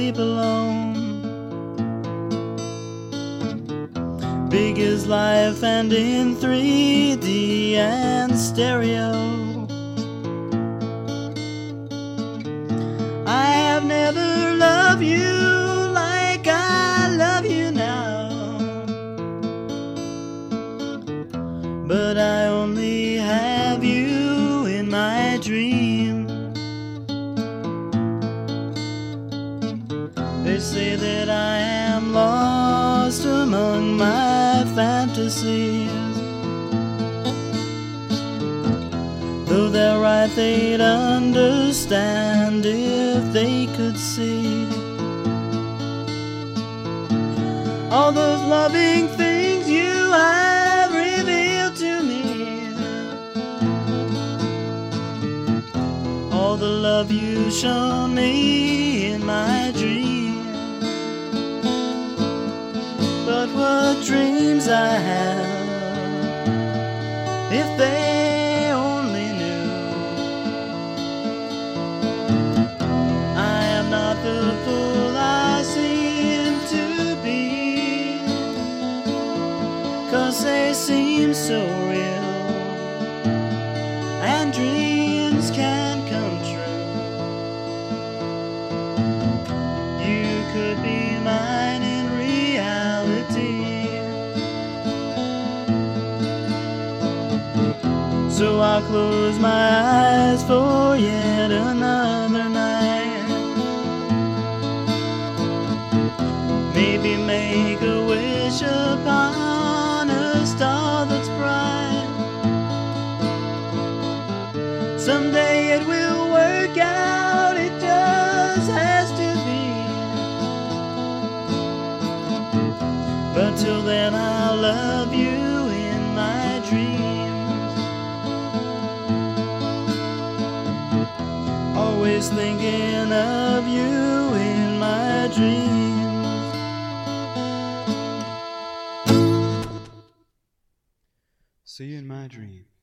sleep alone. Big as life and in 3D and stereo. I have never loved you like I love you now, but I only have you in my dream. They say that I am lost among my fantasies, though they're right, they'd understand if they could see all those loving things you have revealed to me, all the love you've shown me in my dreams. But what dreams I have, if they only knew. I am not the fool I seem to be, 'cause they seem so real, and dreams can come true. You could be mine in reality, so I'll close my eyes for yet another night. Maybe make a wish upon a star that's bright. Someday it will work out, it just has to be. But till then I'll love you in my dreams, always thinking of you in my dreams. See you in my dreams.